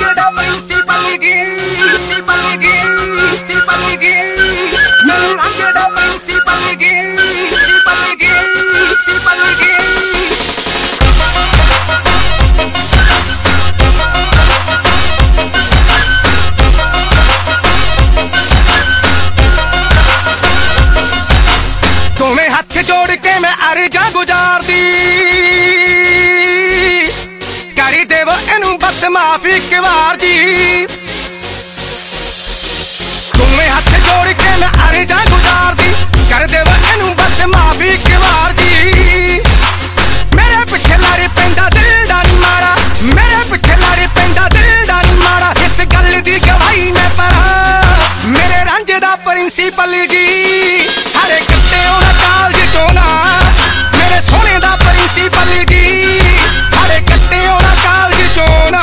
दोवें हथ जोड़ के मैं अर्जा गुजार दी करी देव इनू बस माफी एक बार जी। दोवें हथ जोड़ के मैं अर्जा गुजार दी कर देव इनू बस माफी एक बार जी। मेरे पिछे लारे पैंदा दिल दा नी माड़ा, मेरे पिछे लारे पैंदा दिल दा नी माड़ा। इस गल दी गवाही मैं परा मेरे रांझे दा प्रिंसिपल जी। हरे कट्टे होना कालज चोना मेरे सोने दा प्रिंसिपल जी। हरे कट्टे होना कालज चोना।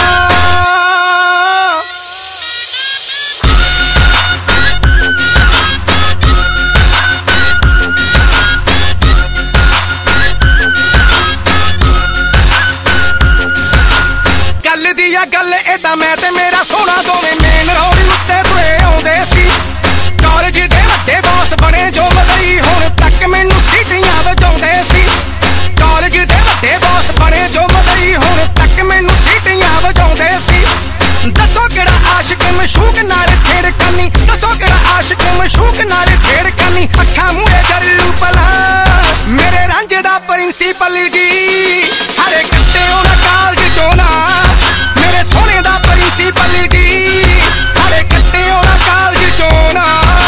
गल दी आ गल एदा मैं ते मेरा सोना दोवें मेन रोड उत्ते तुरे आउंदे सी। कालेज दे वड्डे बॉस बने जो मदई हुण तक मैनू सीटियां वजाउंदे सी। कालेज दे वड्डे बॉस बने जो मदई हुण तक मैनू सीटियां वजाउंदे सी। दसो किहड़ा आशिक मशूक नाल छेड़खानी, दसो किहड़ा आशिक मशूक नाल छेड़खानी। अखां मूहरे जल्लू भला मेरे रांझे दा प्रिंसिपल जी। हरे कट्टे होना कालज चोना मेरे सोने दा प्रिंसिपल जी। हरे कट्टे होना कालज चोना।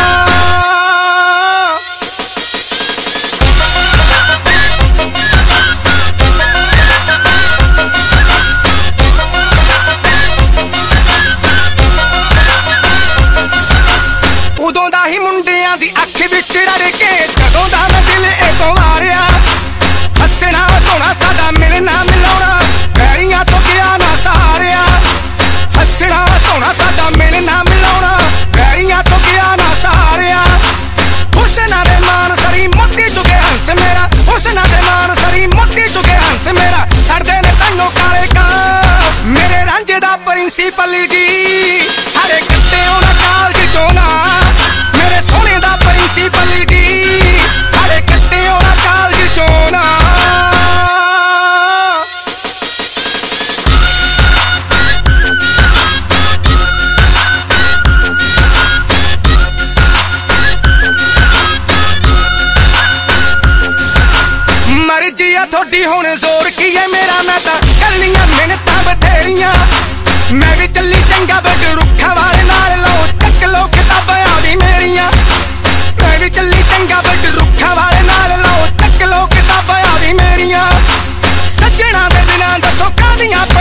उदों दा ही मुंडियां दी अख विच रड़ के जदों दा मैं दिल इतों मारिया। हसना सोना साडा मिलना मिलाउणा वैरियां तो गया ना सहारिया। हसना सोना साडा मिलना मिलाउणा वैरियां तो गया ना सहारिया। हुसना दे मान सरी मोती चुके हंस मेरा, हुसना दे मान सरी मोती चुके हंस मेरा। सड़दे ने तन्नों काले का मेरे रांझे दा प्रिंसिपल जी। हरे कट्टे होना कालज चोना मेरे सोने दा प्रिंसिपल जी। हरे कट्टे होना कालज चोना। मर्जी आ थोड़ी हुण जोर की है मेरा, मैं तां करनियां मिन्नतां बथेरियां। मैं भी चली चंगा बट रुखा वाले नाल लो चक लो किताबां भी मेरियां। मैं भी चली चंगा बट रुखा वाले नाल लो चक लो किताबां भी मेरियां। सज्जणा दे दिनां दसो कादियां